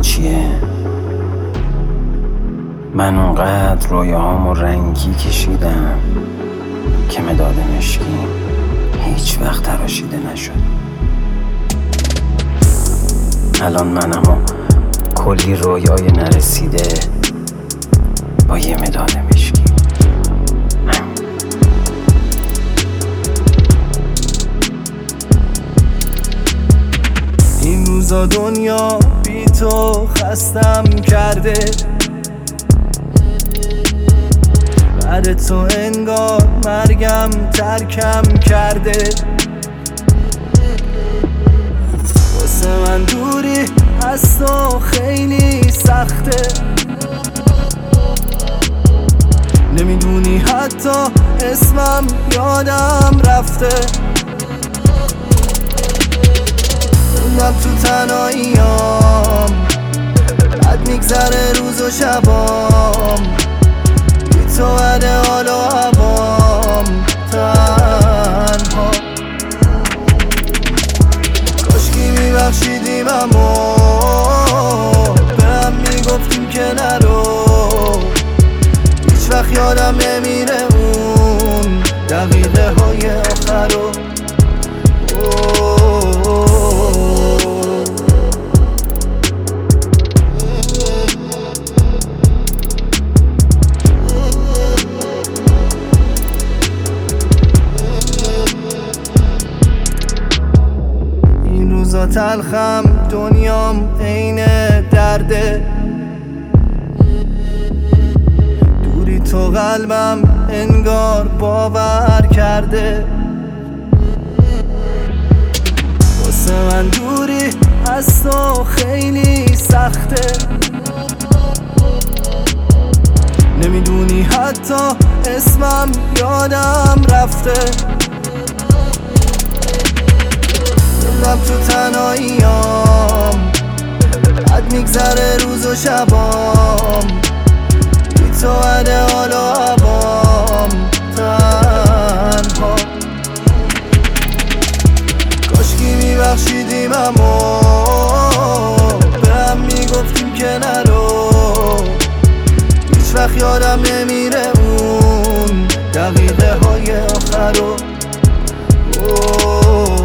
چیه؟ من اونقدر رویاهامو رنگی کشیدم که مداد مشکی هیچ وقت تراشیده نشد. الان منمو کلی رویای نرسیده با یه مداد مشکی. این روزا دنیا بی تو خستم کرده، بعد تو انگار مرگم ترکم کرده. واسه من دوری از تو خیلی سخته، نمیدونی حتی اسمم یادم رفته. موندم تو تنهاییام، بد میگذره روز و شبام، بی تو بده حال و هوام تنها. کاشکی میبخشیدیم اما به هم میگفتیم که نرو. هیچ وقت یادم نمیره اون دقیقه های آخرو. این روزا تلخم دنیام عین درده، دوری تو قلبم انگار باور کرده. واسه من دوری از تو خیلی سخته، نمیدونی حتی اسمم یادم رفته. موندم تو تنهاییام، بد میگذره روز و شبام، بی تو بده حال و هوام تنها. کاشکی میبخشیدیم اما به هم میگفتیم که نرو. هیچ وقت یادم نمیره اون دقیقه های آخرو.